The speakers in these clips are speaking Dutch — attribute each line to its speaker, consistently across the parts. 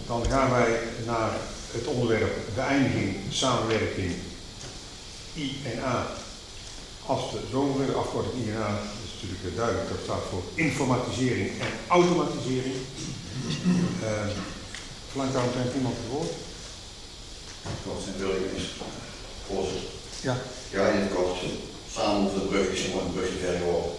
Speaker 1: Dan gaan wij naar het onderwerp beëindiging samenwerking INA. Als de zomerbrug afkorting INA, dat is natuurlijk duidelijk, dat staat voor informatisering en automatisering. Verlangt daar meteen iemand het woord?
Speaker 2: Voorzitter.
Speaker 1: Ja.
Speaker 2: Ja, in het kort. Samen over de brug is gewoon een brug te ver geworden.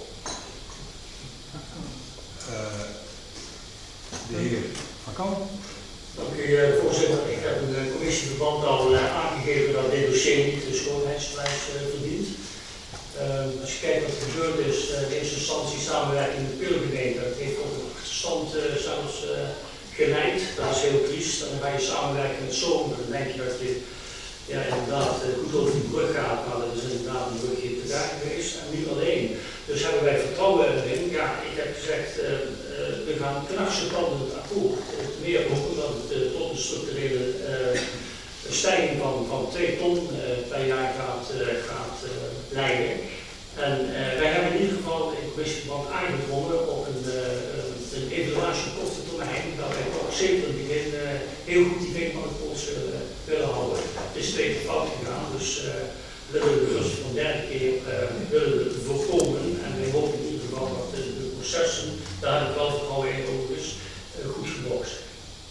Speaker 1: De heer Van Kamp.
Speaker 3: Dank u, voorzitter. Ik heb een commissieverband al aangegeven dat dit dossier niet de schoonheidsprijs verdient. Als je kijkt wat er gebeurd is, in eerste instantie samenwerking met de Peelgemeente, dat heeft tot een achterstand zelfs geleid. Dat is heel triest. Dan ga je samenwerken met zomer, dan denk je dat je ja, inderdaad goed over die brug gaat, maar dat is inderdaad een brugje te daar geweest en niet alleen. Dus hebben wij vertrouwen erin. Ja, ik heb gezegd, we gaan ten acceptabel akkoord. Meer ook omdat het tot een structurele stijging van 2 ton per jaar gaat leiden. En wij hebben in ieder geval in het commissieverband aangedrongen op een evaluatie op korte termijn, dat wij toch zeker in het begin heel goed die vinger van de pols willen houden. Het is 2 keer fout gegaan, dus willen we dus van de derde keer willen we voorkomen. En wij hopen in ieder geval dat de processen, daar heb ik wel vertrouwen in overigens, goed geblokkt zijn.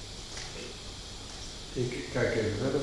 Speaker 1: Ik kijk even verder.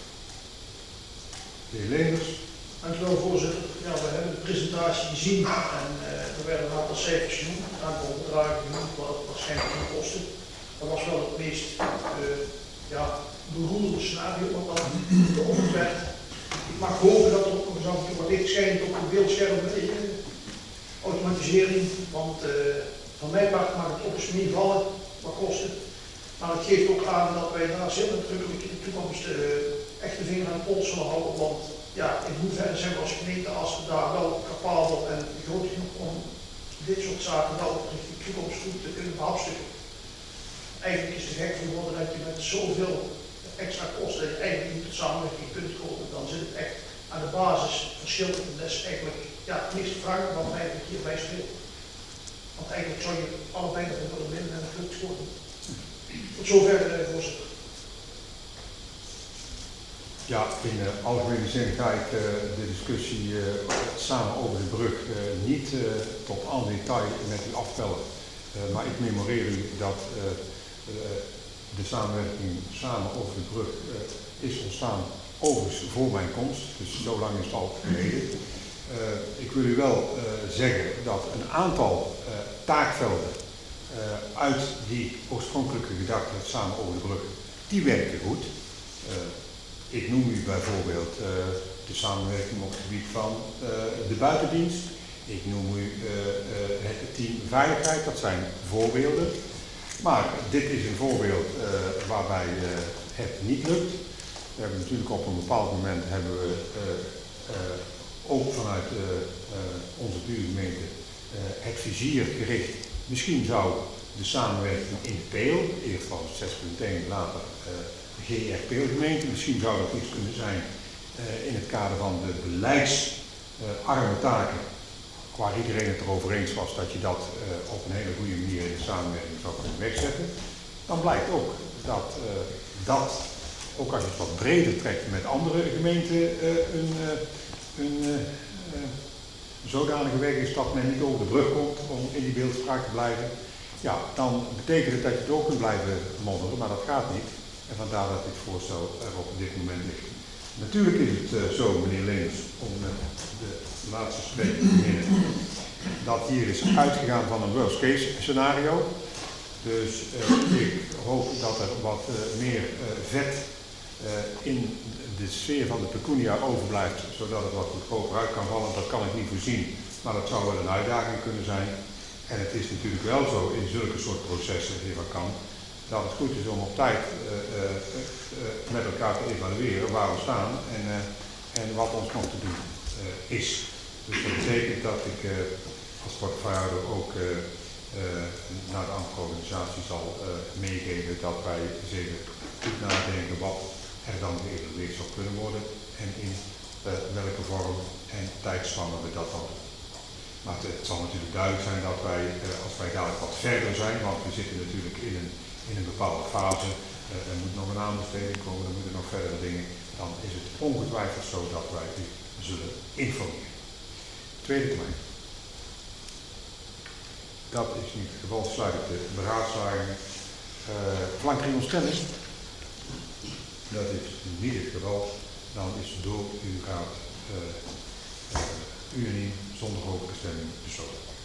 Speaker 1: De heer Leenders.
Speaker 4: Dank u wel, voorzitter. Ja, we hebben de presentatie gezien en er werden een aantal cijfers genoemd, een aantal bedragen genoemd, wat het waarschijnlijk ging kosten. Dat was wel het meest beroerde scenario wat dan beoogd werd. Ik mag hopen dat er ook nog eens af en toe wat licht schijnt op de beeldscherm automatisering, want van mijn part mag het op eens meevallen wat kosten. Maar het geeft ook aan dat wij daarnaast heel nadrukkelijk in de toekomst echt de vinger aan de pols zullen houden, want ja, in hoeverre zijn we als gemeente, als we daar wel capabel en groot genoeg om dit soort zaken wel richting toekomst goed te kunnen behaupten. Eigenlijk is het gek geworden dat je met zoveel extra kosten eigenlijk niet tot samenwerking kunt komen. Dan zit het echt aan de basis verschillen. En dat is eigenlijk het meeste vraag wat eigenlijk hierbij speelt. Want eigenlijk zou je allebei nog willen winnen en het lukt gewoon. Tot zover, voorzitter.
Speaker 1: Ja, in algemene zin ga ik de discussie samen over de brug niet tot en detail met u afpellen. Maar ik memoreer u dat de samenwerking samen over de brug is ontstaan overigens voor mijn komst. Dus zo lang is het al geleden. Ik wil u wel zeggen dat een aantal taakvelden uit die oorspronkelijke gedachte samen over de brug, die werken goed. Ik noem u bijvoorbeeld de samenwerking op het gebied van de buitendienst. Ik noem u het team veiligheid, dat zijn voorbeelden. Maar dit is een voorbeeld waarbij het niet lukt. We hebben natuurlijk op een bepaald moment ook vanuit onze buurgemeente het vizier gericht. Misschien zou de samenwerking in Peel, eerst was het 6.1, later GR-Peelgemeente, misschien zou dat iets kunnen zijn in het kader van de beleidsarme taken, waar iedereen het erover eens was dat je dat op een hele goede manier in de samenwerking zou kunnen wegzetten. Dan blijkt ook dat ook als je het wat breder trekt met andere gemeenten, een zodanige weg is dat men niet over de brug komt om in die beeldspraak te blijven. Ja, dan betekent het dat je het ook kunt blijven modderen, maar dat gaat niet. En vandaar dat dit voorstel er op dit moment ligt. Natuurlijk is het zo, meneer Leens, om met de laatste spreker te beginnen, dat hier is uitgegaan van een worst case scenario. Dus ik hoop dat er wat meer vet in de sfeer van de pecunia overblijft, zodat het wat goedkoper uit kan vallen. Dat kan ik niet voorzien, maar dat zou wel een uitdaging kunnen zijn. En het is natuurlijk wel zo in zulke soort processen, heer Van Kamp, dat het goed is om op tijd met elkaar te evalueren waar we staan en wat ons nog te doen is. Dus dat betekent dat ik als portefeuillehouder ook naar de andere organisatie zal meegeven dat wij zeker goed nadenken wat er dan geëvalueerd zou kunnen worden en in welke vorm en tijdspannen we dat dan doen. Maar het zal natuurlijk duidelijk zijn dat wij, als wij dadelijk wat verder zijn, want we zitten natuurlijk in een bepaalde fase, er moet nog een aanbesteding komen, er moeten nog verdere dingen, dan is het ongetwijfeld zo dat wij u zullen informeren. Tweede termijn. Dat is niet het geval, sluit ik de beraadslaging. Flankering ontstelling. Dat is niet het geval. Dan is door uw raad unaniem zonder hoge stemming besloten.